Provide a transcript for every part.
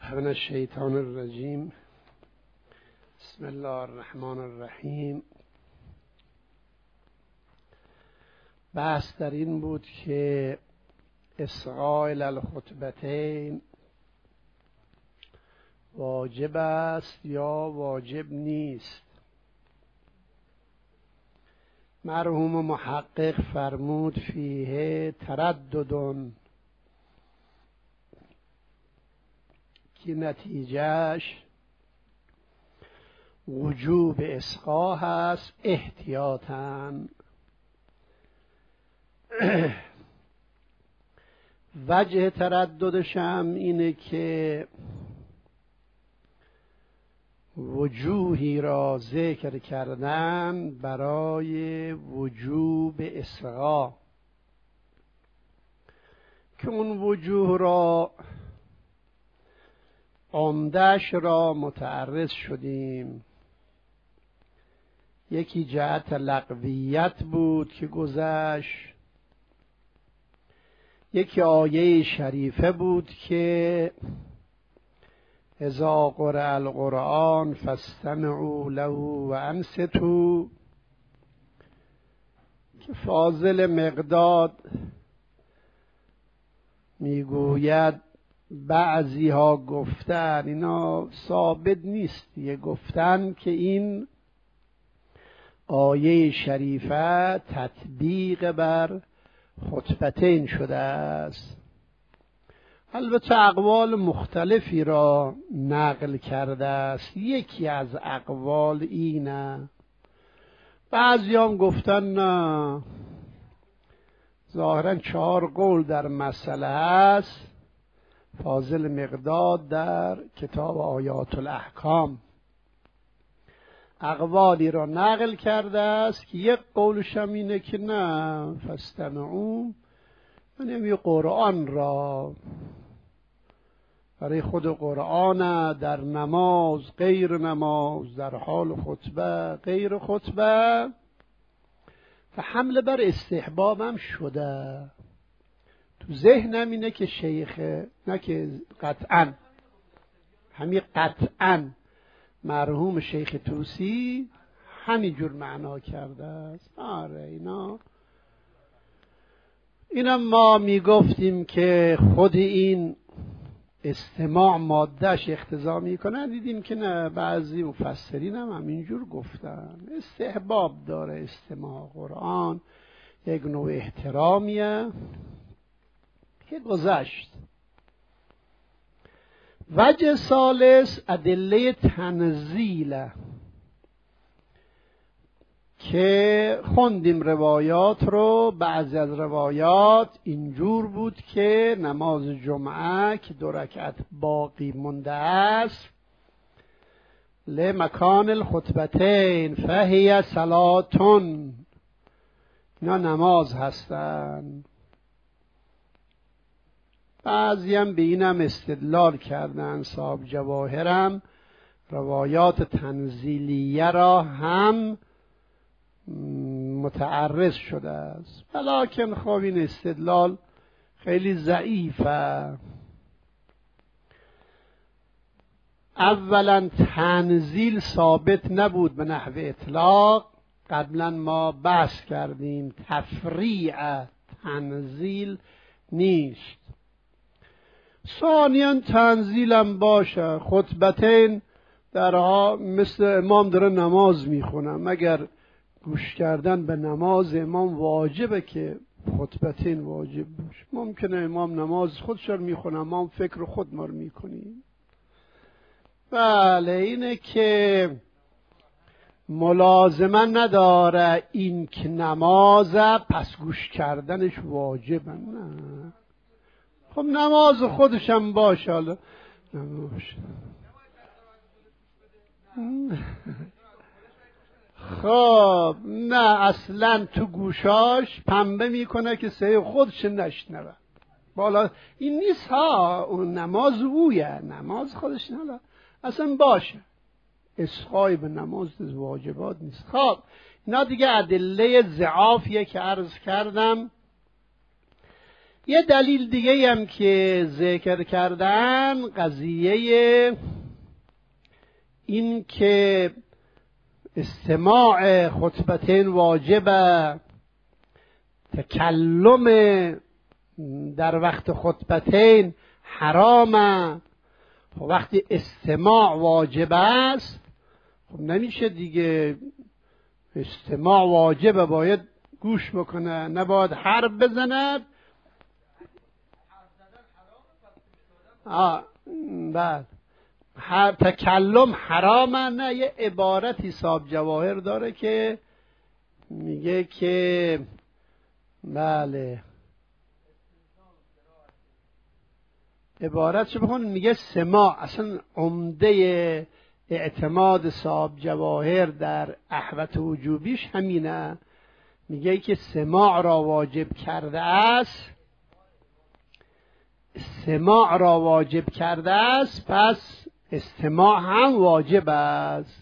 من الشیطان الرجیم. بسم الله الرحمن الرحیم. بحث در این بود که اصغاء الخطبتین واجب است یا واجب نیست. مرحوم محقق فرمود فیه تردد، که نتیجهش وجوب اصغاء هست احتیاطاً. وجه ترددش هم اینه که وجوهی را ذکر کردن برای وجوب اصغاء، که اون وجوه را عمده‌اش را متعرض شدیم. یکی جهت لغویت بود که گذشت، یکی آیه شریفه بود که اذا قرئ القرآن فاستمعوا له وانصتوا، که فاضل مقداد میگوید بعضی ها گفتن، اینا ثابت نیست دیگه، گفتن که این آیه شریفه تطبیق بر خطبتین شده است. البته اقوال مختلفی را نقل کرده است. یکی از اقوال اینه، بعضی هم گفتن نه، ظاهرا 4 قول در مسئله هست. فاضل مقداد در کتاب آیات الاحکام اقوالی را نقل کرده است که یک قولش هم اینه که نه، فاستمعوا یعنی قرآن را برای خود قرآن، در نماز، غیر نماز، در حال خطبه، غیر خطبه، و حمله بر استحباب هم شده. تو ذهنم اینه که شیخ، نه که قطعا، همین قطعا مرحوم شیخ توسی همینجور معنا کرده است. آره اینا ما میگفتیم که خود این استماع مادهش اقتضا میکنه، دیدیم که نه، بعضی مفسرین هم همینجور گفتن استحباب داره استماع قرآن، یک نوع احترامیه که گذشت. وجه ثالث ادله تنزیل، که خوندیم روایات رو. بعضی از روایات اینجور بود که نماز جمعه که 2 رکعت باقی مونده است، لمکان الخطبتین فهی صلاتون، اینا نماز هستن. بعضی هم به اینم استدلال کردن، صاحب جواهرم روایات تنزیلیه را هم متعرض شده است، ولیکن خب این استدلال خیلی ضعیفه. اولا تنزیل ثابت نبود به نحو اطلاق، قبلا ما بحث کردیم تفریع تنزیل نیست. ثانیاً تنزیلم باشه، خطبتین درها مثل امام داره نماز میخونه، مگر گوش کردن به نماز امام واجبه که خطبتین واجب باشه؟ ممکنه امام نماز خودش رو میخونه، ما هم فکر خود ما رو میکنیم. بله، اینه که ملازمه نداره این که نمازه پس گوش کردنش واجبه، نه. خب نماز خودشم باشه، حالا نماز خب نه، اصلا تو گوشاش پنبه میکنه که صدای خودش نشنوه. بالا این نیست ها، اون نماز اویه، نماز خودش نه، اصلا باشه. اصغای به نماز واجبات نیست. خب اینا دیگه ادله ضعافیه که عرض کردم. یه دلیل دیگه هم که ذکر کردن قضیه این که استماع خطبتین واجبه، تکلم در وقت خطبتین حرامه. وقتی استماع واجب است خب نمیشه دیگه، استماع واجبه، باید گوش بکنه، نباید حرف بزند. بعد تکلم حرامه. نه، یه عبارتی صاحب جواهر داره که میگه که بله، عبارت چه بخون، میگه سماع. اصلا عمده اعتماد صاحب جواهر در احوت وجوبیش همینه، میگه که سماع را واجب کرده است، سماع را واجب کرده است، پس استماع هم واجب است.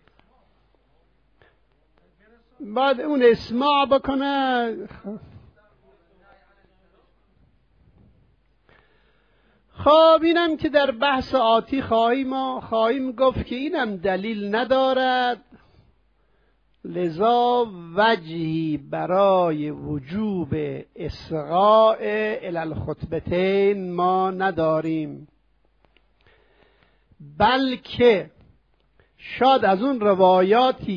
بعد اون اسماع بکنه. خب اینم که در بحث آتی خواهیم گفت که اینم دلیل ندارد، لذا وجهی برای وجوب اصغاء الی الخطبتین ما نداریم، بلکه شاید از اون روایاتی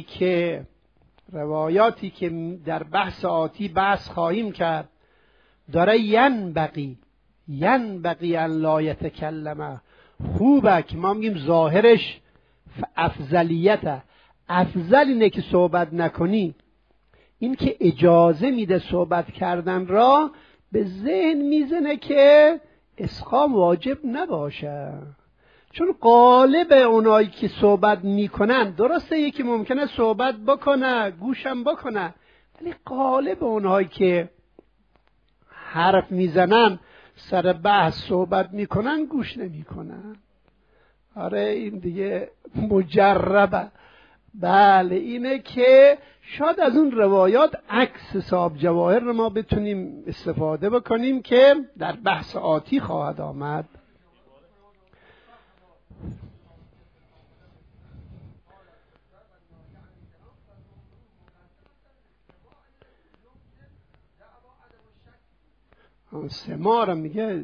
که در بحث آتی بحث خواهیم کرد داره ینبغی ان لا یتکلمه، خوبه که ما میگیم ظاهرش افضلیته، افضل اینه که صحبت نکنی. این که اجازه میده صحبت کردن را، به ذهن میزنه که اسقام واجب نباشه، چون قالب اونایی که صحبت میکنن، درسته یکی ممکنه صحبت بکنه گوشم بکنه، ولی قالب اونایی که حرف میزنن سر بحث صحبت میکنن گوش نمیکنن. آره این دیگه مجربه. بله، اینه که شاید از اون روایات عکس صاحب جواهر رو ما بتونیم استفاده بکنیم که در بحث آتی خواهد آمد. سماع رو میگه،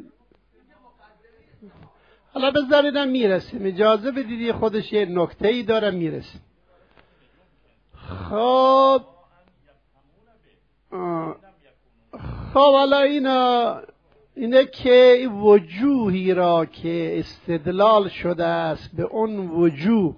حالا بذاریدم میرسیم، اجازه بدید خودش یه نکته‌ای داره میرسیم. خب حالا اینه که وجوهی را که استدلال شده است به اون وجوه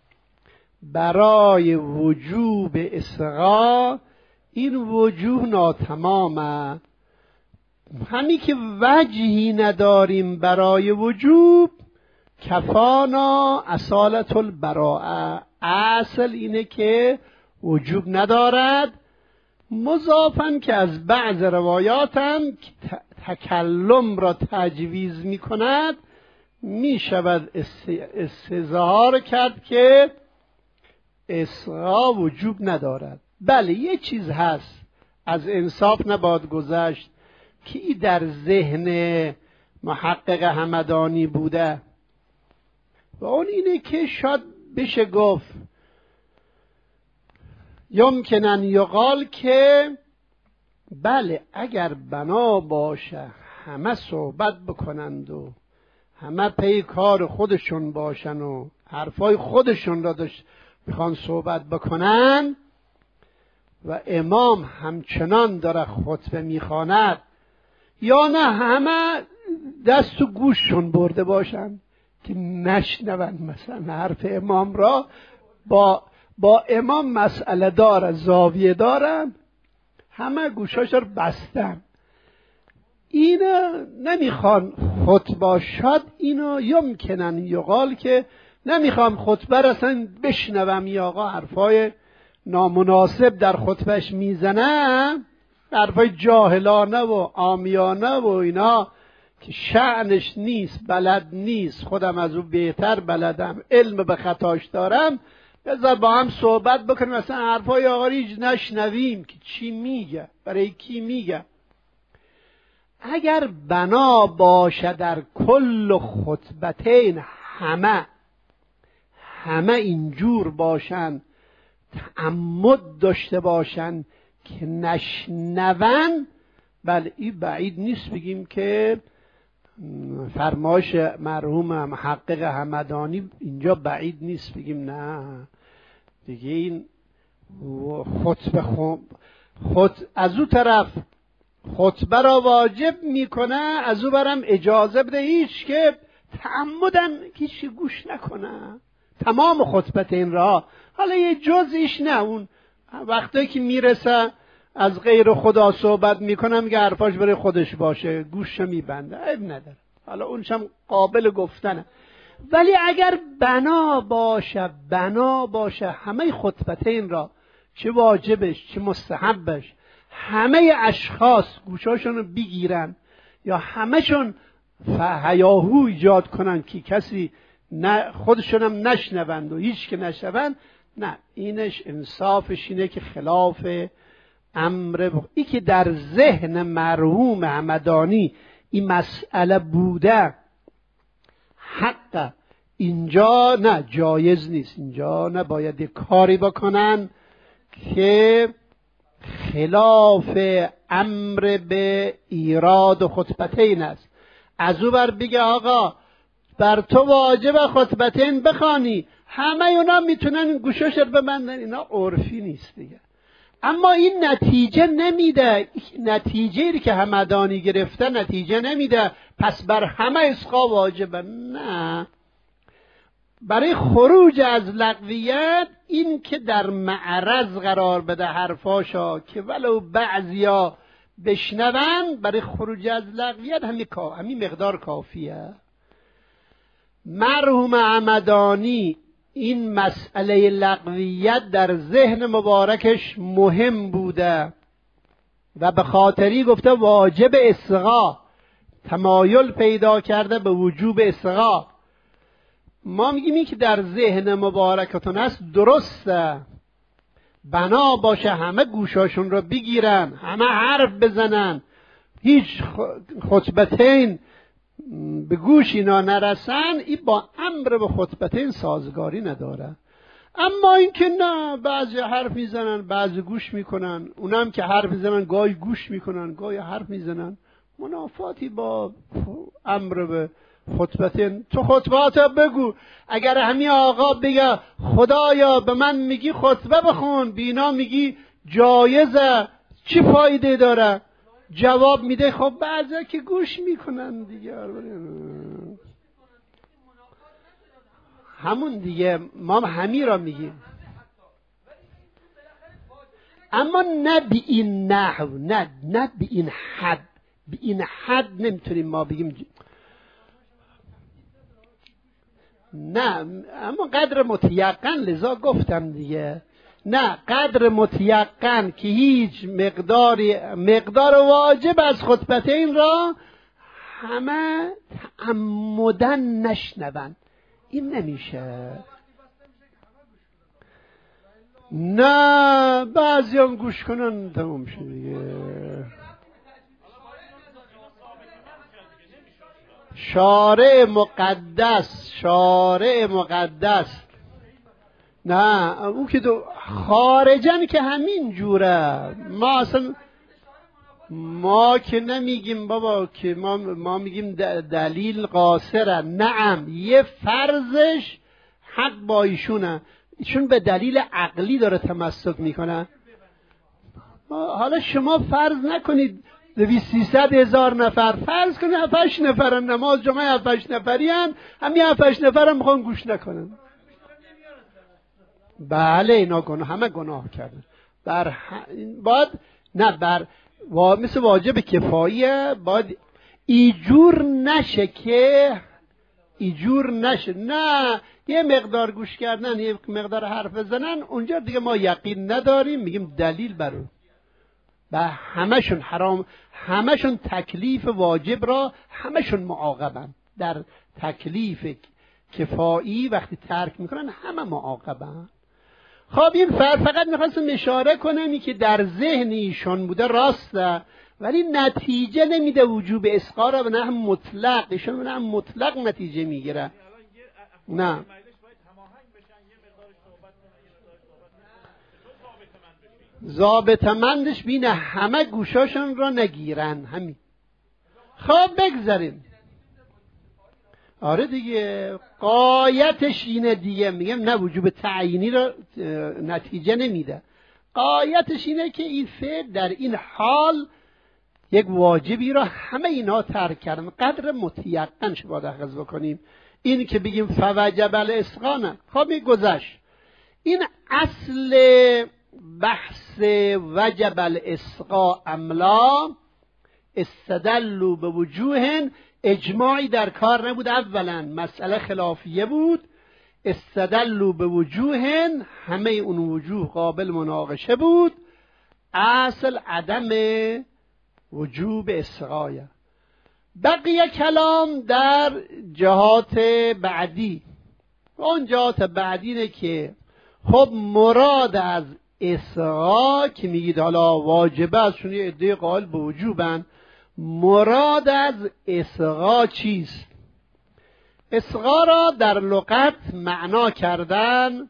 برای وجوب اصغاء، این وجوه ناتمامه. همین که وجهی نداریم برای وجوب، کفانا اصالت البراءه، اصل اینه که وجوب ندارد. مضافاً که از بعض روایات هم تکلم را تجویز می کند، می شود استظهار کرد که اصغاء وجوب ندارد. بله، یه چیز هست از انصاف نباید گذشت که ای در ذهن محقق همدانی بوده، و اون اینه که شاید بشه گفت یمکنن یقال که بله، اگر بنا باشه همه صحبت بکنند و همه پی کار خودشون باشن و حرفای خودشون را میخوان صحبت بکنن و امام همچنان داره خطبه میخواند، یا نه همه دست و گوششون برده باشن که نشنون مثلا حرف امام را، با امام مسئله داره، زاویه دارن، همه گوشاش رو بستن، اینا نمیخوان خطبه. شاد اینا یمکنن یقال که نمیخوام خطبه رسن بشنوم، یا آقا حرفای نامناسب در خطبهش میزنه، حرفای جاهلانه و عامیانه و اینا که شأنش نیست، بلد نیست، خودم از او بهتر بلدم، علم به خطاش دارم، بذار با هم صحبت بکنیم، مثلا حرفای آقا ریج نشنویم که چی میگه، برای کی میگه. اگر بنا باشه در کل خطبتین همه اینجور باشن، تعمد داشته باشن که نشنون، بله این بعید نیست بگیم که فرمایش مرحوم محقق همدانی اینجا بعید نیست بگیم نه دیگه این از او طرف خطبه را واجب میکنه، از او برم اجازه بده هیچ که تعمدن هیچ گوش نکنه تمام خطبت این را. حالا یه جزئیش نه، اون وقتی که میرسه از غیر خدا صحبت میکنه میگه حرفاش برای خودش باشه، گوش میبنده، عیب نداره، حالا اونشم قابل گفتنه. ولی اگر بنا باشه همه خطبتین را، چه واجبش چه مستحبش، همه اشخاص گوشاشون رو بگیرن یا همشون هیاهو ایجاد کنن که کسی خودشونم نشنوند و هیچ که نشنوند، نه اینش انصافش اینه که خلاف امر ای که در ذهن مرحوم همدانی این مسئله بوده حق اینجا نه جایز نیست، اینجا نباید کاری بکنن که خلاف امر به ایراد خطبتین است. از او بر بگه آقا بر تو واجب خطبتین بخوانی، همه اونا میتونن گوشش رو ببندن، اینا عرفی نیست دیگه. اما این نتیجه نمیده، نتیجه‌ای که همدانی گرفته نتیجه نمیده پس بر همه اسقا واجبه، نه. برای خروج از لغویت این که در معرض قرار بده حرفاشا که ولو بعضیا بشنون، برای خروج از لغویت همین مقدار کافیه. مرحوم همدانی این مسئله لغویت در ذهن مبارکش مهم بوده و به خاطری گفته واجب اصغا، تمایل پیدا کرده به وجوب اصغا. ما میگیم این که در ذهن مبارکتون هست درسته، بنا باشه همه گوشاشون رو بگیرن، همه حرف بزنن، هیچ خطبتین به گوش اینا نرسن، این با امر به خطبتین سازگاری نداره. اما این که نه، بعضی حرف میزنن بعضی گوش میکنن، اونم که حرف میزنن گاهی گوش میکنن گاهی حرف میزنن، منافاتی با امر به خطبتین. تو خطبات بگو، اگر همین آقا بگه خدایا به من میگی خطبه بخون، بینا میگی جایزه، چی فایده داره؟ جواب میده خب بعضی که گوش میکنن دیگه، همون دیگه ما همین را میگیم. اما نه به این نحو، نه به این حد، به این حد نمیتونیم ما بگیم نه. اما قدر متیقن، لذا گفتم دیگه، نه قدر متیقن که هیچ مقدار واجب از خطبتین را همه تعمدن نشنون، این نمیشه. نه بعضی هم گوش کنن تمام شد دیگه. شارع مقدس نه، اون که خارجن که همین جوره. ما که نمیگیم بابا که ما میگیم دلیل قاصره. نعم یه فرضش حق با ایشونه، ایشون به دلیل عقلی داره تمسک میکنه. حالا شما فرض نکنید 200-300 هزار نفر، فرض کنید 7-8 نفرن نماز جمعه 7-8 نفری هن، همین 7-8 نفرم میخوان گوش نکنن. بله اینا همه گناه کردن. باید نه مثل واجب کفاییه، باید ایجور نشه نه یه مقدار گوش کردن یه مقدار حرف بزنن، اونجا دیگه ما یقین نداریم، میگیم دلیل برو. و همشون حرام، همشون تکلیف واجب را همشون معاقبن. در تکلیف کفایی وقتی ترک میکنن همه معاقبن. خب این فقط میخواستم اشاره کنم که در ذهن ایشون بوده راسته، ولی نتیجه نمیده وجوب اسقا را به نحو مطلق. ایشون به نحو مطلق نتیجه میگیره. نه ضابطه‌مندش بین همه گوشاشون را نگیرن. همین. خب بگذاریم. آره دیگه غایتش اینه دیگه. میگم نه وجوب تعیینی را نتیجه نمیده. غایتش اینه که این فعل در این حال یک واجبی را همه اینها ترک کردن. قدر متیقن شو باید اخذ بکنیم. این که بگیم فوجب الاسقا نه. خب این گذشت. این اصل بحث وجب الاسقا املا استدلوا به وجوه اجماعی در کار نبود. اولا مسئله خلافیه بود. استدلوا به وجوه همه اون وجوه قابل مناقشه بود. اصل عدم وجوب اسقایه. بقیه کلام در جهات بعدی. اون جهات بعدی اینه که خب مراد از اسقا که میگید حالا واجبه است، چون یه عده قائل به وجوبن، مراد از اسقا چیست؟ اسقا را در لغت معنا کردن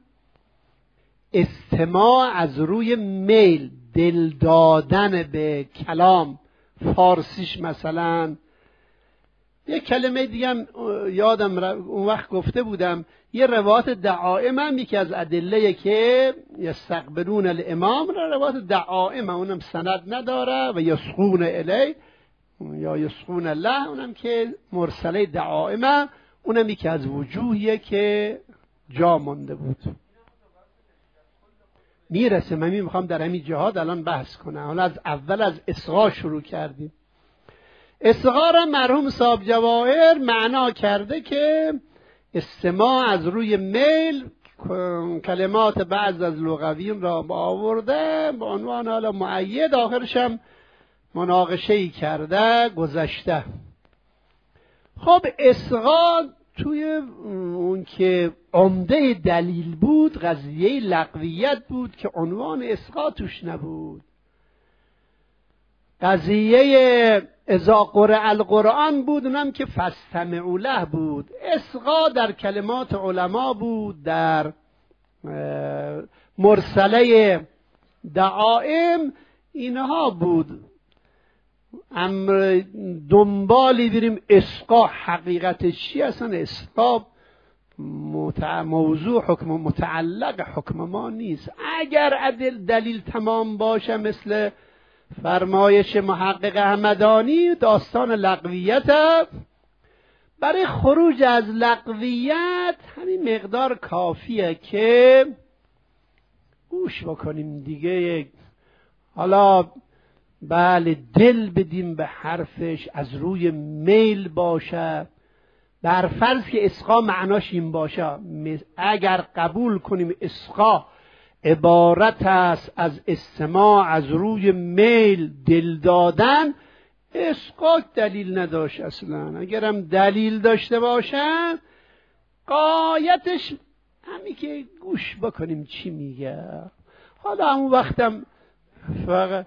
استماع از روی میل، دل دادن به کلام. فارسیش مثلا یه کلمه دیگه یادم اون وقت گفته بودم، یه روایت دعائم هم یکی از ادله که یستقبلون الامام را روایت دعائم، اونم سند نداره، و یسقون الی یا یسقون الله اونم که مرسله دعائم، اونم یکی از وجوهیه که جا مانده بود. میرسه. من میخوام در همین جهاد الان بحث کنم. حالا از اول از اسقا شروع کردیم. اسقا را مرحوم صاحب جواهر معنا کرده که استماع از روی میل. کلمات بعض از لغویین را آورده به عنوان حالا مؤید، آخرش هم مناقشه‌ای کرده گذشته. خب اسقا توی اون که عمده دلیل بود قضیه لغویت بود که عنوان اسقا توش نبود. قضیه اذا قرئ القرآن بود، اونم که فاستمعوا له بود. اسقا در کلمات علما بود، در مرسله دعائم اینها بود. امر دنبالی بریم اسقا حقیقتش چی؟ اصلا اسقا موضوع حکم متعلق حکم ما نیست. اگر دلیل تمام باشه مثل فرمایش محقق همدانی داستان لغویت، برای خروج از لغویت همین مقدار کافیه که گوش بکنیم دیگه. حالا بله دل بدیم به حرفش، از روی میل باشه، بر فرض که اسقا معناش این باشه. اگر قبول کنیم اسقا عبارت است از استماع از روی میل، دل دادن، اسقا دلیل نداشت اصلا. اگرم دلیل داشته باشه غایتش همین که گوش بکنیم چی میگه. حالا همون وقتم فقط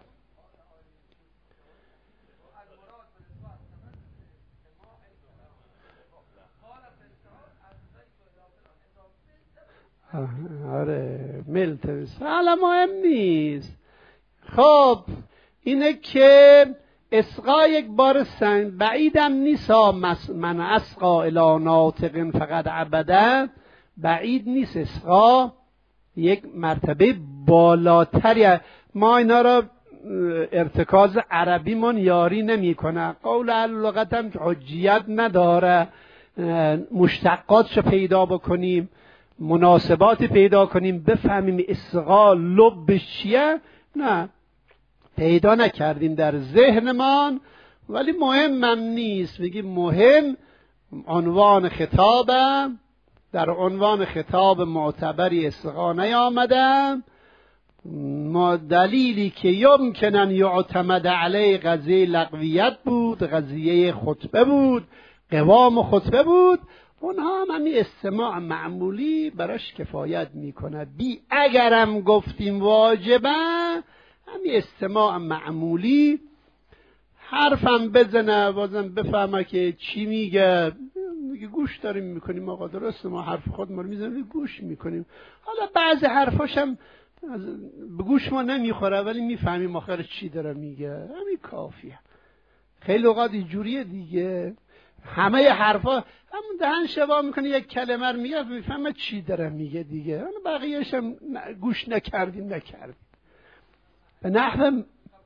آره ملتویست، حالا مهم نیست. خب اینه که اسقا یک بار بعیدم نیست. من اسقا الی ناطق فقط عبده، بعید نیست. اسقا یک مرتبه بالاتری. ما اینا را ارتکاز عربی من یاری نمی کنه. قول اهل لغت هم که حجیت نداره، مشتقاتش پیدا بکنیم، مناسباتی پیدا کنیم، بفهمیم اسقا لبش چیه، نه پیدا نکردیم در ذهنمان. ولی مهم هم نیست. بگیم مهم عنوان خطابم، در عنوان خطاب معتبری اسقا نیامده. ما دلیلی که یمکنن یعتمد علیه قضیه لغویت بود، قضیه خطبه بود، قوام خطبه بود. اونها هم همین استماع معمولی براش کفایت میکنه. اگرم گفتیم واجبه، همین استماع معمولی حرفم بزنه بازم بفهمه که چی میگه گوش داریم میکنیم. آقا درسته ما حرف خود ما رو میزنیم گوش میکنیم. حالا بعضی حرفاشم به گوش ما نمیخوره ولی میفهمیم آخر چی داره میگه، همین کافیه. خیلی اوقات اینجوریه دیگه، همه حرفا همون دهن شوا میکنه یک کلمه رو میگه میفهمه چی داره میگه دیگه، حالا بقیه‌اش هم گوش نکردیم. به نحو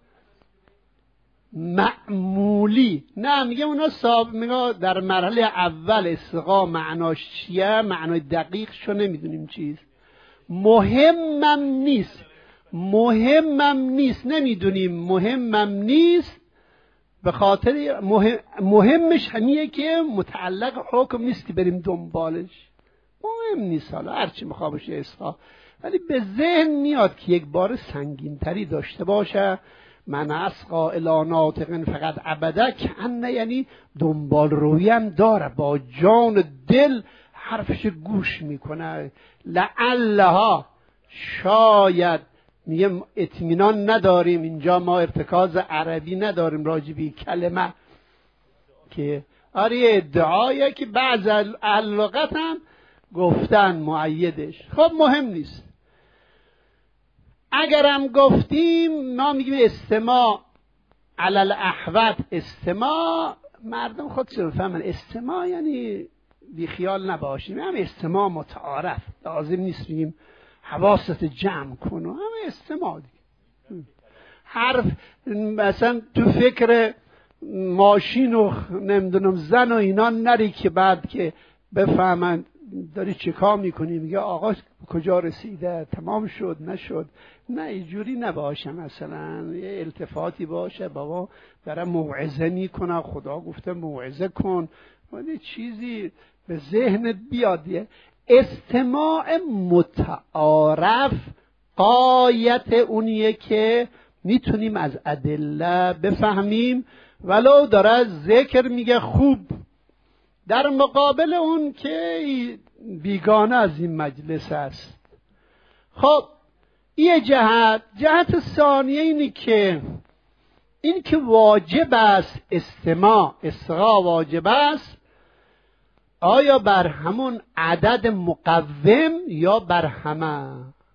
معمولی نه میگه اونا میگه در مرحله اول استقا معناش چیه، معنای دقیقشو نمیدونیم چیست، مهمم نیست نمیدونیم، مهمم نیست به خاطر مهمش همیه که متعلق حکم نیست که بریم دنبالش، مهم نیست. حالا هرچی میخواه باشه استقا، ولی به ذهن میاد که یک بار سنگین تری داشته باشه. من اسقا الی ناطق فقط ابدا که انه، یعنی دنبال روی هم داره، با جان دل حرفش گوش میکنه. لعلها، شاید، میگه اطمینان نداریم، اینجا ما ارتکاز عربی نداریم راجبی کلمه که آره ادعایه که بعض اهل لغت هم گفتن مؤیدش. خب مهم نیست، اگرم گفتیم ما میگیم استماع علی الاحوط. استماع مردم خودشون فهمن، استماع یعنی بی خیال نباشیم، هم استماع متعارف، لازم نیست بگیم حواست جمع کن و همه استماع دیگه. حرف مثلا تو فکر ماشین و نمیدونم زن و اینا نری که بعد که بفهمن داری چه کار میکنی میگه آقا کجا رسیده، تمام شد نشد. نه اینجوری نباشه، مثلا یه التفاتی باشه، بابا داره موعظه میکنه، خدا گفته موعظه کن، ولی چیزی به ذهنت بیاد. استماع متعارف غایت اونیه که میتونیم از ادله بفهمیم، ولو داره ذکر میگه خوب، در مقابل اون که بیگانه از این مجلس است. خب این جهت ثانیه این که واجب است استماع، استقا واجب است، آیا بر همون عدد مقوم یا بر همه؟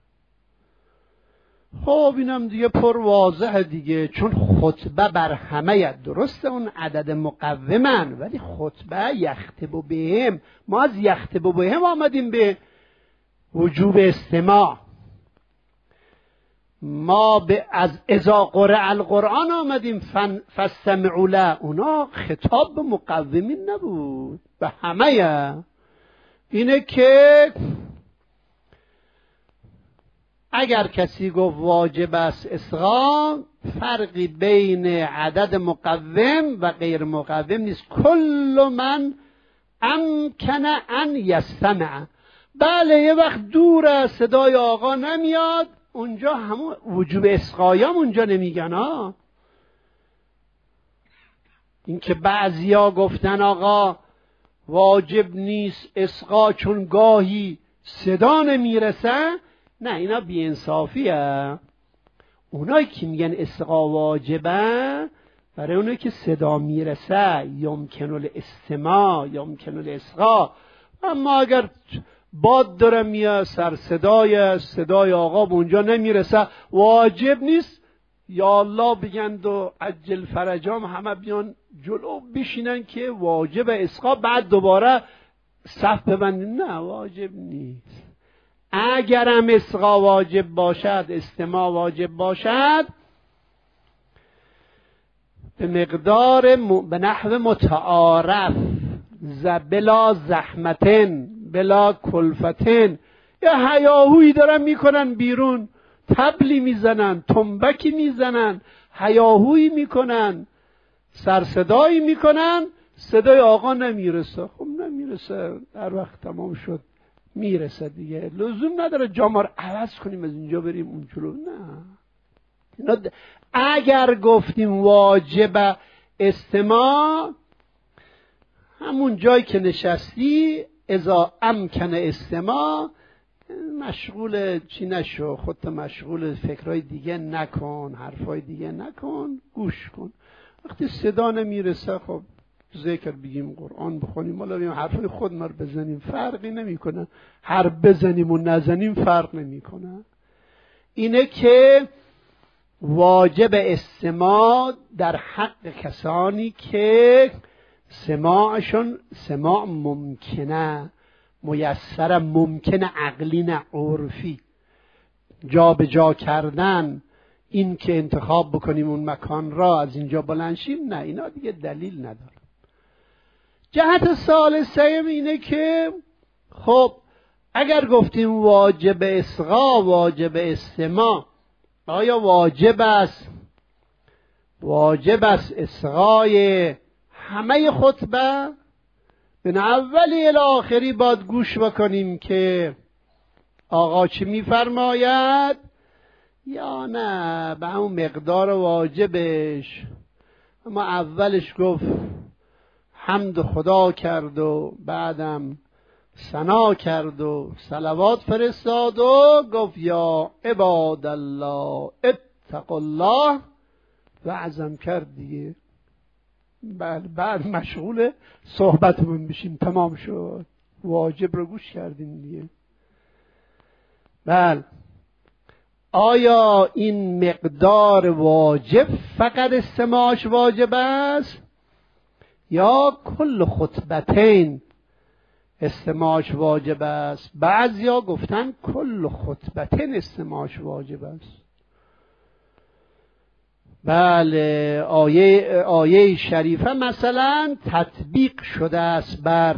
خب اینم دیگه پر واضحه دیگه، چون خطبه بر همه درسته اون عدد مقومن، ولی خطبه یخطب بهم، ما از یخطب بهم آمدیم به وجوب استماع، ما از اذا قرأ القرآن آمدیم فاستمعوا له، اونا خطاب به مقومین نبود، به همه. اینه که اگر کسی گفت واجب است اصغا، فرقی بین عدد مقوم و غیر مقوم نیست. کل من امکن ان یستمع، بله یه وقت دوره صدای آقا نمیاد، اونجا همون وجوب اصغایام اونجا نمیگن ها. این که بعضیا گفتن آقا واجب نیست اصغا چون گاهی صدا نمیرسه، نه اینا بی‌انصافیه. اونایی که میگن اصغا واجبه برای اونایی که صدا میرسه، یمکن الاستماع یمکن الاصغا. اما اگر باد داره میاد، سر صدای آقا به اونجا نمیرسه، واجب نیست. یا الله بگند و عجل فرجام، همه بیان جلو بشینن که واجب اصغا، بعد دوباره صف ببندین. نه واجب نیست. اگرم اصغا واجب باشد، استماع واجب باشد، به مقدار به نحو متعارف، بلا زحمتن بلا کلفتن. یا هیاهویی دارن میکنن بیرون، طبلی میزنن، تنبکی میزنن، هیاهویی میکنن، سرصدایی میکنن، صدای آقا نمیرسه. خب نمیرسه، در وقت تمام شد میرسه دیگه، لزوم نداره جامعه رو عوض کنیم از اینجا بریم اون جلو. نه، اگر گفتیم واجب استماع، همون جایی که نشستی اذا امکن استماع، مشغول چی نشو، خودت مشغول فکرهای دیگه نکن، حرفای دیگه نکن، گوش کن. وقتی صدا نمیرسه خب ذکر بگیم، قرآن بخونیم، حالا بگیم حرفای خود ما رو بزنیم، فرقی نمیکنه. حرف بزنیم و نزنیم فرق نمیکنه. اینه که واجب استماع در حق کسانی که سماعشون سماع ممکنه، میسر، ممکنه، عقلی نه عرفی. جا به جا کردن، این که انتخاب بکنیم اون مکان را از اینجا بلند شیم، نه، اینا دیگه دلیل نداره. جهت ثالثه اینه که خب اگر گفتیم واجب اصغا، واجب استماع، آیا واجب است اصغای همه خطبه؟ من اولی الی آخری باید گوش بکنیم که آقا چی میفرماید، یا نه به اون مقدار واجبش. اما اولش گفت حمد خدا کرد و بعدم ثنا کرد و صلوات فرستاد و گفت یا عباد الله اتقوا الله و عزم کرد دیگه. بعد مشغول صحبتمون بشیم، تمام شد، واجب رو گوش کردیم دیگه. بله، آیا این مقدار واجب فقط استماعش واجب است یا کل خطبتین استماعش واجب است؟ بعضیا گفتن کل خطبتین استماعش واجب است. بله، آیه شریفه مثلا تطبیق شده است بر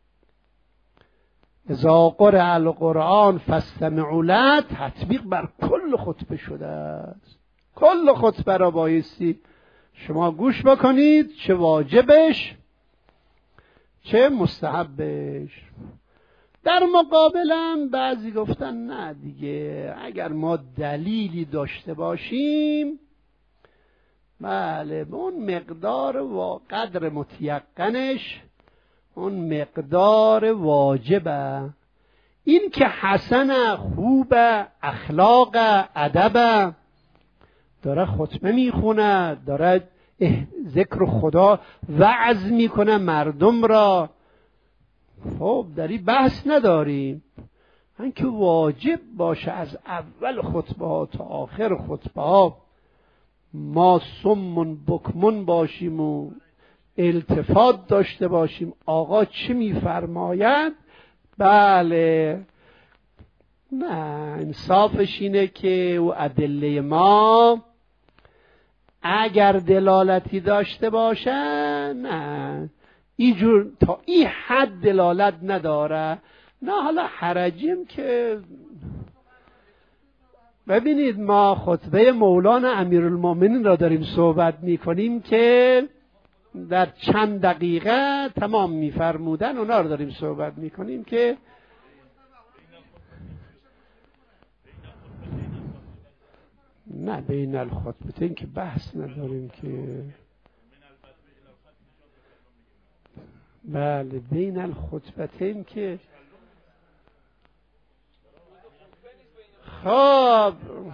اذا قرئ القرآن فاستمعوا له، تطبیق بر کل خطبه شده است. کل خطبه را بایستی شما گوش بکنید، چه واجبش چه مستحبش. در مقابلم بعضی گفتن نه دیگه، اگر ما دلیلی داشته باشیم بله به اون مقدار و قدر متیقنش اون مقدار واجبه. این که حسن، خوبه، اخلاق، ادب، داره خطبه میخونه، داره ذکر خدا وعظ میکنه مردم را، خب در این بحث نداریم. اینکه واجب باشه از اول خطبه ها تا آخر خطبه ها ما سمون بکمون باشیم و التفات داشته باشیم آقا چه میفرماید. بله، نه، انصافش اینه که او ادله ما اگر دلالتی داشته باشه، نه اینجور تا این حد دلالت نداره، نه حالا حرجیم که ببینید ما خطبه مولانا امیرالمومنین را داریم صحبت میکنیم که در چند دقیقه تمام میفرمودن، اونا رو داریم صحبت میکنیم که نه بین الخطبتین که بحث نداریم که بله بین الخطبتین که خب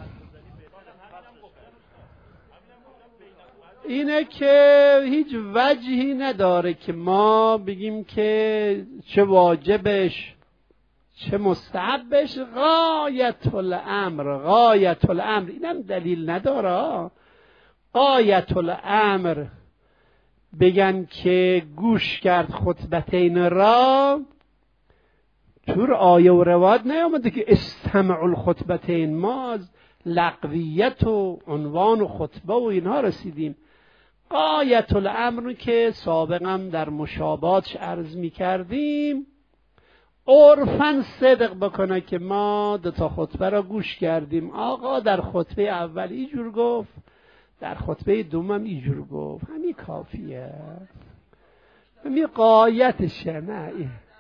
اینه که هیچ وجهی نداره که ما بگیم که چه واجبش چه مستحبش. غایت الامر اینم دلیل نداره. غایت الامر بگن که گوش کرد خطبتین را، طور آیه و روایت نیامده که استمعوا الخطبتین. ما از لغویت و عنوان و خطبه و اینها رسیدیم. غایت الامر که سابقا در مشابهاتش عرض می کردیم، عرفاً صدق بکنه که ما 2 خطبه را گوش کردیم، آقا در خطبه اول اینجور گفت، در خطبه دوم اینجور گفت، همین کافیه، همین غایتشه. نه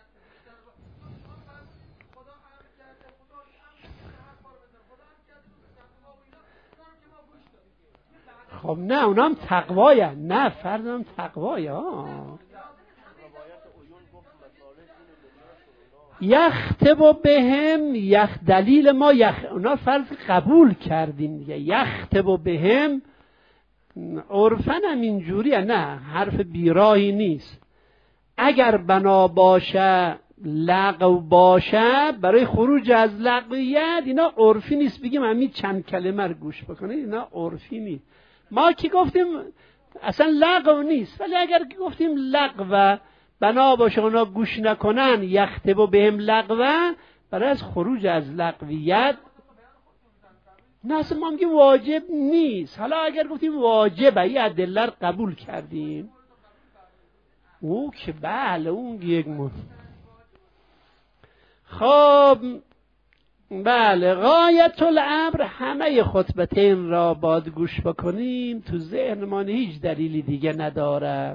خب نه اونا هم تقوایه، نه فرض هم تقوایه. یختب بهم دلیل ما اونا فرض قبول کردیم دیگه. یختب بهم عرفن هم اینجوریه، نه حرف بیراهی نیست. اگر بنا باشه لغو باشه برای خروج از لغویت، اینا عرفی نیست بگیم همین چند کلمه رو گوش بکنید، اینا عرفی نیست. ما که گفتیم اصلا لغو نیست، ولی اگر گفتیم لغو بنا باشه اونا گوش نکنن یختبو بهم لغو، برای از خروج از لغویت نه، اصلا ما میگیم واجب نیست. حالا اگر گفتیم واجبه یه ادله رو قبول کردیم، او که بله اون یک خب بله غایت الامر همه خطبتین را باید گوش بکنیم، تو ذهن ما هیچ دلیلی دیگه نداره.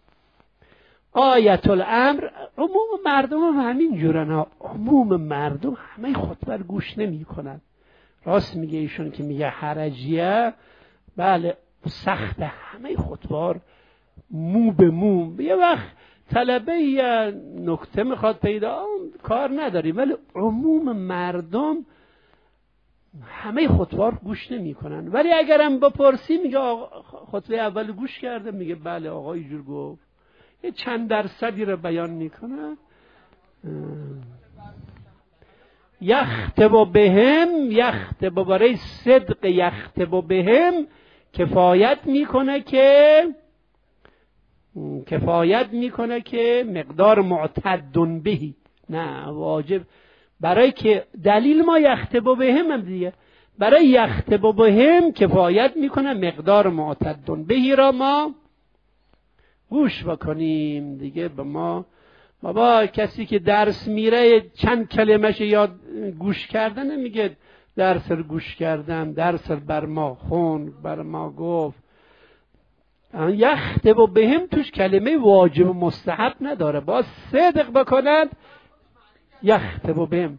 غایت الامر عموم مردم هم همین جورن، عموم مردم همه خطبه رو گوش نمی کنن. راست میگه ایشون که میگه حرجیه، بله سخته، همه خطبه مو به مو. یه وقت طلبه یه نکته میخواد پیدا کار نداریم، ولی عموم مردم همه خطبه رو گوش نمی کنن. ولی اگرم بپرسی میگه خطبه اول گوش کرده، میگه بله آقا اینجور گفت، یه چند درصدی رو بیان میکنه. یختب بهم، یختب برای صدق یختب بهم کفایت میکنه که مقدار معتد بهی، نه واجب، برای که دلیل ما یختب بهم هم دیگه، برای یختب بهم کفایت میکنه مقدار معتد بهی را ما گوش بکنیم دیگه. به ما بابا کسی که درس میره چند کلمش یاد گوش کردن نمیگه درس رو گوش کردم، درس رو بر ما خون، بر ما گفت. یختب بهم توش کلمه واجب و مستحب نداره، باز صدق بکنند. یختب بهم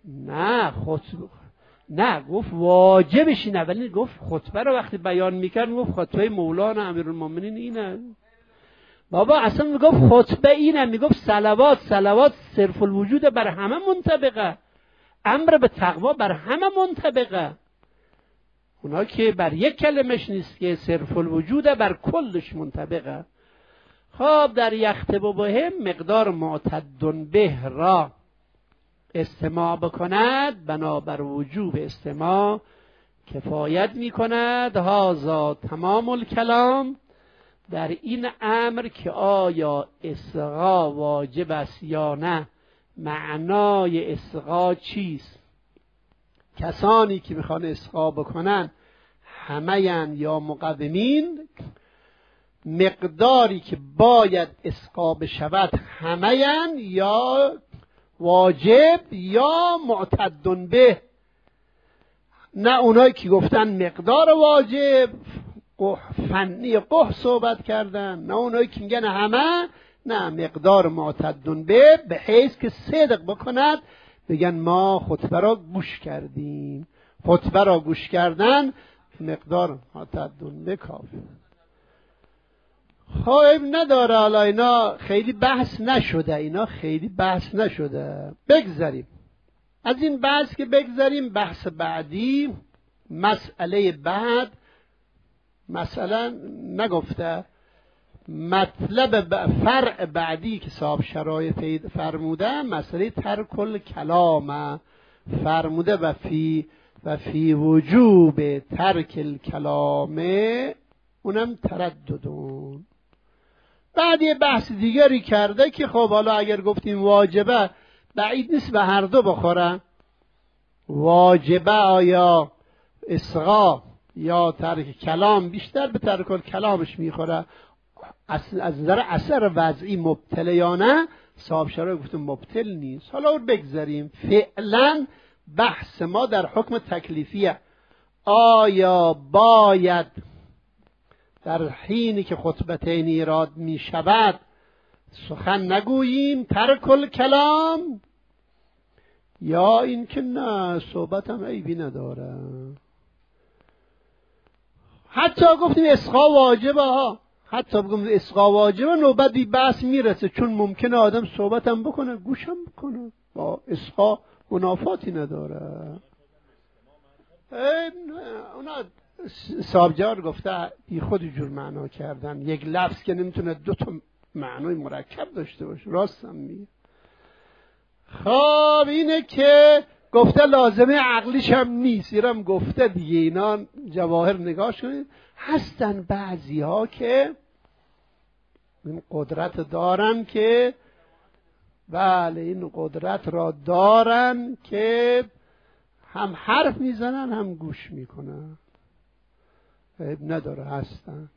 نه گفت واجبش اینه، ولی گفت خطبه رو وقتی بیان میکرد گفت خطبه مولانا امیرالمومنین اینه. بابا اصلا میگفت خطبه اینه، میگفت صلوات صرف الوجود بر همه منطبقه، امر به تقوا بر همه منطبقه. اونا که بر یک کلمش نیست که صرف الوجود بر کلش منطبقه. خب در یختب بهم مقدار معتد به را استماع بکند، بنابر وجوب استماع کفایت میکند. هذا تمام الکلام در این امر که آیا اصغا واجب است یا نه، معنای اصغا چیست، کسانی که میخوان اصغا بکنن همین یا مقومین، مقداری که باید اصغا بشود همین یا واجب یا معتد به، نه اونایی که گفتن مقدار واجب فنی قح صحبت کردن، نه اونایی که میگن همه، نه مقدار معتد به حیث که صدق بکند بگن ما خطبه را گوش کردیم. خطبه را گوش کردن مقدار معتد به کافی. خب نداره، حالا اینا خیلی بحث نشده، بگذاریم از این بحث که بگذاریم. بحث بعدی، مسئله بعد، مثلا نگفته مطلب فرع بعدی که صاحب شرایط فرموده، مسئله ترک الکلام فرموده و فی وجوب ترک الکلام اونم ترددون. بعد یه بحث دیگری کرده که خب حالا اگر گفتیم واجبه بعید نیست به هر دو بخورن. واجبه آیا اصغا یا ترک کلام، بیشتر به ترک الکلامش میخوره. از نظر اثر وضعی مبتل یا نه، صاحب شرایط گفتم مبتل نیست. حالا رو بگذاریم. فعلا بحث ما در حکم تکلیفیه. آیا باید در حینی که خطبتین ایراد می شود سخن نگوییم ترک الکلام، یا این که نه صحبت هم عیبی نداره؟ حتی گفتیم اصغا واجبه ها، حتی بگم اصغا واجبه، نوبت بی بحث میرسه، چون ممکنه آدم صحبت هم بکنه گوشم بکنه، با اصغا منافاتی نداره. اونا صاحبجار گفته بی خود جور معنا کردن، یک لفظ که نمیتونه دو تا معنای مرکب داشته باشه. راستم میگه. خب اینه که گفته لازمه عقلیش هم نیست، اینم گفته دیگه. اینا جواهر نگاش کنید، هستن بعضی ها که این قدرت دارن که بله این قدرت را دارن که هم حرف میزنن هم گوش میکنن، عیب نداره، هستن.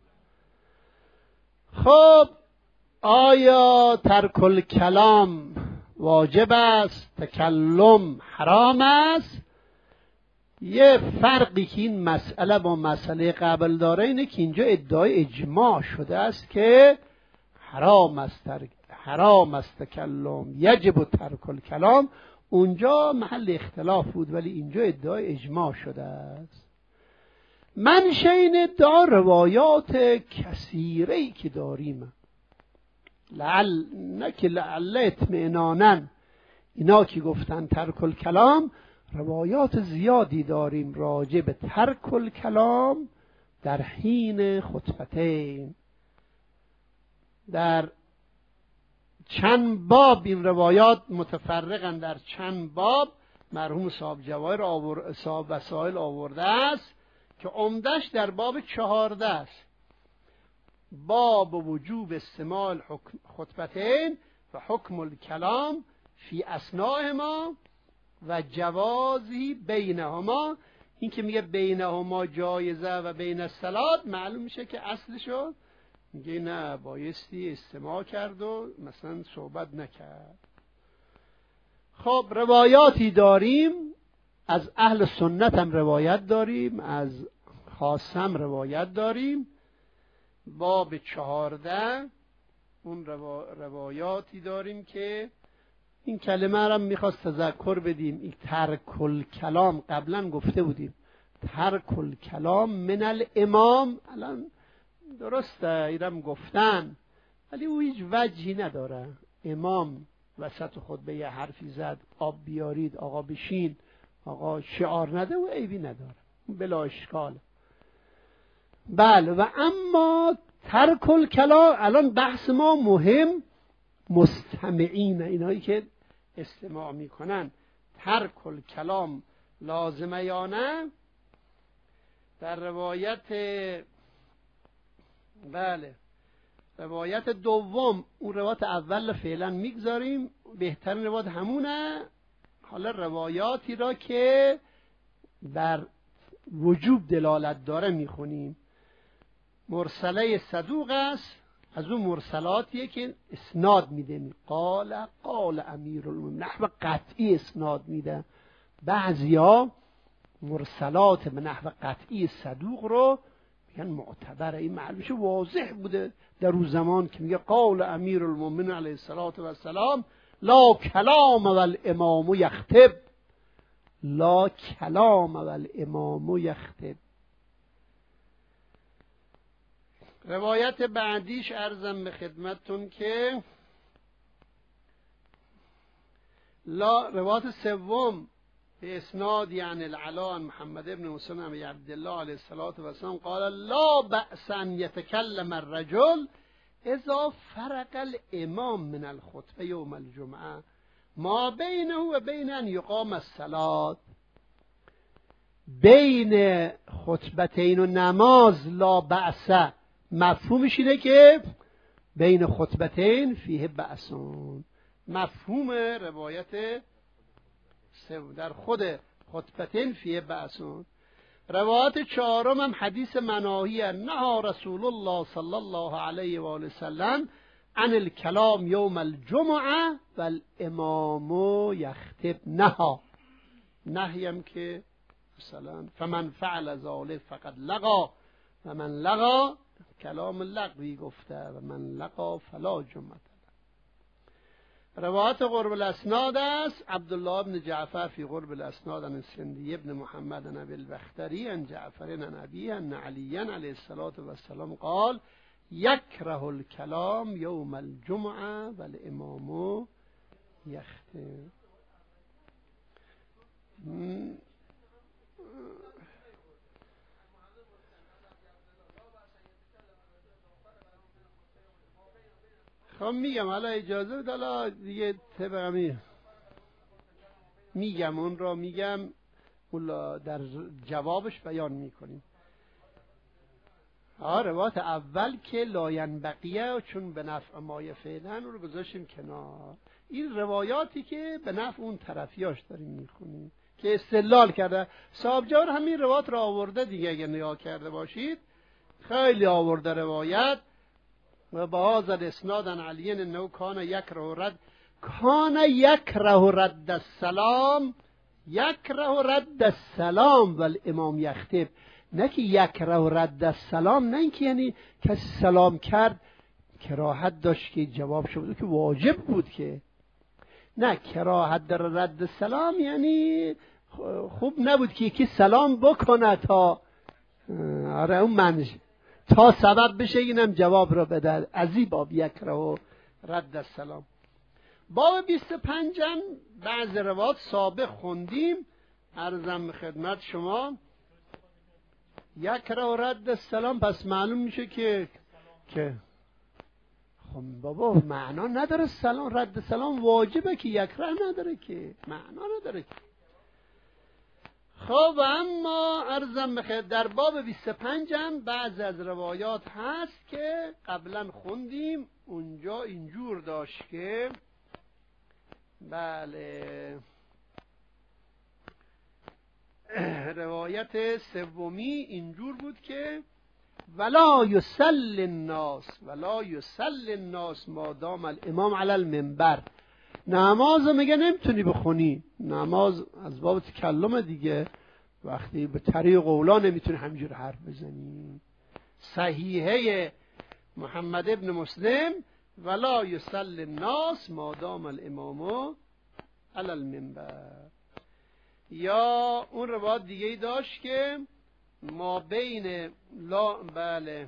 خب آیا ترک الکلام واجب است، تکلم حرام است؟ یه فرقی که این مسئله با مسئله قبل داره اینه که اینجا ادعای اجماع شده است که حرام است تکلم، یجب ترک الکلام. اونجا محل اختلاف بود، ولی اینجا ادعای اجماع شده است. منشأ این ادعا روایات کثیره‌ای که داریم، لعل اطمئنانا اینا که گفتن ترک الکلام، روایات زیادی داریم راجع به ترک الکلام در حین خطبتین. در چند باب این روایات متفرقن، در چند باب مرحوم صاحب جواهر صاحب وسائل آورده است که عمدش در باب 14 است، باب وجوب استماع خطبتین و حکم الکلام فی اثناءهما و جوازی بینهما. این که میگه بینهما جایزه و بین الصلات، معلوم میشه که اصلشو میگه نه، بایستی استماع کرد و مثلا صحبت نکرد. خب روایاتی داریم، از اهل سنت هم روایت داریم، از خاصم روایت داریم. باب 14 اون روایاتی داریم که این کلمه را میخواست تذکر بدیم. این ترک الکلام قبلا گفته بودیم، ترک الکلام من الامام. الان درسته ایرم گفتن، ولی او هیچ وجهی نداره. امام وسط خطبه یه حرفی زد، آب بیارید آقا بشین، آقا شعار نده، و عیبی نداره، بلا اشکال. بله، و اما ترک الکلام، الان بحث ما مهم مستمعین، اینایی که استماع میکنن، ترک الکلام لازمه یا نه؟ در روایت بله روایت دوم، اون روایت اول فعلا میگذاریم، بهترین روایت همونه. حالا روایاتی را که بر وجوب دلالت داره میخونیم. مرسله صدوق است، از اون مرسلاتیه که اسناد میده، قال امیرالمومنین، نحو قطعی اسناد میده. بعضیا مرسلات به نحو قطعی صدوق رو میگن معتبره. این معلومش واضح بوده در اون زمان که میگه قال امیرالمومنین علیه السلام لا کلام والامام یخطب، لا کلام والامام یخطب. روایت بعدیش عرضم به خدمتتون که روایت سوم به اسناد یعنی العلا محمد ابن حسین ابی عبدالله علیه السلام قال لا بأس ان یتکلم الرجل اذا فرق الامام من الخطبه یوم الجمعه ما بینه و بین ان یقام الصلاة. بین خطبتین و نماز لا بأس، مفهومش اینه که بین خطبتین فیه بأسون. مفهوم روایت در خود خطبتین فیه بأسون. روایت چهارم هم حدیث مناهی، نهى رسول الله صلی الله علیه و آله وسلم عن الکلام یوم الجمعه والامام یخطب. نهیم که مثلا فمن فعل ذلك فقد لغا و من لغا، کلام لغوی گفته، و من لغا فلا جمعه. روایت قرب الاسناد است، عبدالله بن جعفر فی قرب الاسناد عن السندی ابن محمد عن ابی البختری عن جعفر عن ابی عن علی علیه السلام قال یکره الکلام یوم الجمعه والامام یخطب. خب میگم حالا اجازه بده، حالا دیگه طبق میگم اون را میگم، اون در جوابش بیان میکنیم. روایت اول که لاینبقیه چون به نفع مایه فعلا رو گذاشتیم کنار. این روایاتی که به نفع اون طرفیاش داریم میخونیم که استدلال کرده. صاحب جار همین روایت را آورده دیگه، اگه نگاه کرده باشید خیلی آورده روایت. و با هذا الاسناد عن علی انه کان یکره رد السلام، یکره رد السلام و الامام یخطب. نه که یکره رد السلام، نه اینکه یعنی کسی سلام کرد کراهت داشت که جواب شد که واجب بود، که نه، کراهت در رد السلام یعنی خوب نبود که یکی سلام بکنه تا اون منش تا سبب بشه اینم جواب را بده. از این باب یکره و رد السلام. باب 25 بعض روایات سابق خوندیم، عرضم خدمت شما یکره و رد السلام. پس معلوم میشه که خب بابا معنا نداره سلام، رد سلام واجبه که یکره نداره که معنا نداره که. خب اما عرضم بخیر در باب 25 بعض از روایات هست که قبلا خوندیم. اونجا اینجور داشت که بله روایت سومی اینجور بود که ولا یصلی الناس ما دام الامام علی المنبر. نماز میگه نمیتونی بخونی، نماز از باب تکلم دیگه، وقتی به طریق اولا نمیتونی همینجور حرف بزنی. صحیحه محمد ابن مسلم ولا یصلی الناس ما دام الامام علی المنبر. یا اون روایت دیگه ای داشت که ما بین بله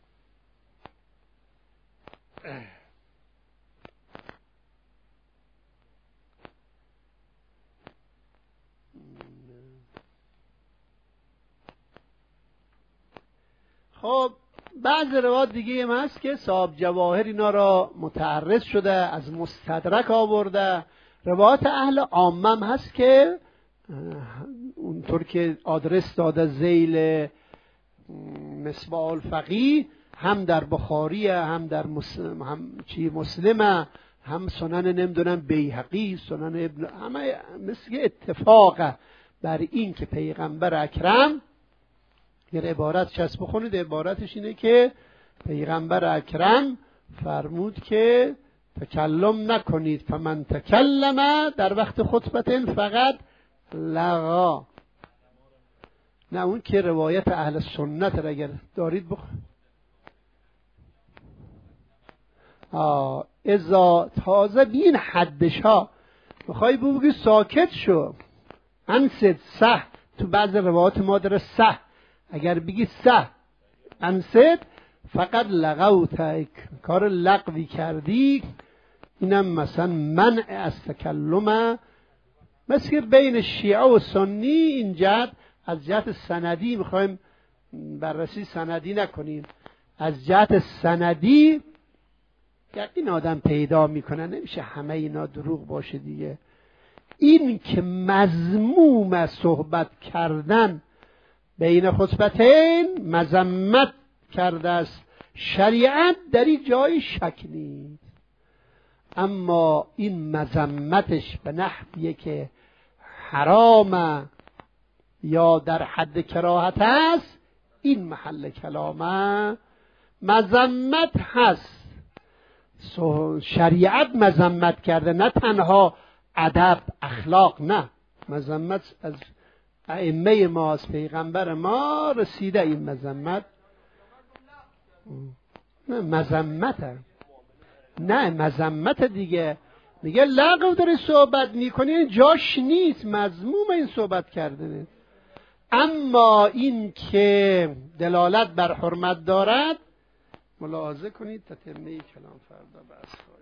خب بعض روایات دیگه هم هست که صاحب جواهر اینا را متعرض شده، از مستدرک آورده. روایات اهل عامم هست که اونطور که آدرس داده ذیل مصباح الفقیه، هم در بخاری هم در مسلم هم سنن نمیدونم بیهقی سنن ابن، همه مثل اتفاق بر این که پیغمبر اکرم، یه عبارت چسب بخونید، عبارتش اینه که پیغمبر اکرم فرمود که تکلم نکنید، فمن تکلم در وقت خطبت فقط لغا. نه اون که روایت اهل سنت را اگر دارید ازا تازه بین حدش ها میخوای بگی ساکت شو، انصت صح. تو بعض روایات ما داره صح، اگر بگی صح انصت فقط لغوت، کار لغوی کردی. اینم مثلا منع از تکلم. مثل بین شیعه و سنی این جهت، از جهت سندی میخوایم بررسی سندی نکنیم، از جهت سندی یقین آدم پیدا میکنه، نمیشه همه اینا دروغ باشه دیگه. این که مذموم صحبت کردن بین خطبتین مذمت کرده است، شریعت در این جای شک نیست، اما این مذمتش به نحویه که حرام یا در حد کراهت است، این محل کلامه. مذمت هست، شریعت مذمت کرده، نه تنها ادب اخلاق، نه، مذمت از ائمه ما، از پیغمبر ما رسیده این مذمت. نه مذمت، نه مذمت دیگه، میگه لغو داری صحبت میکنی، این جاش نیست، مذموم این صحبت کردنه. اما این که دلالت بر حرمت دارد، ملاحظه کنید. تتمه کلام فردا بحث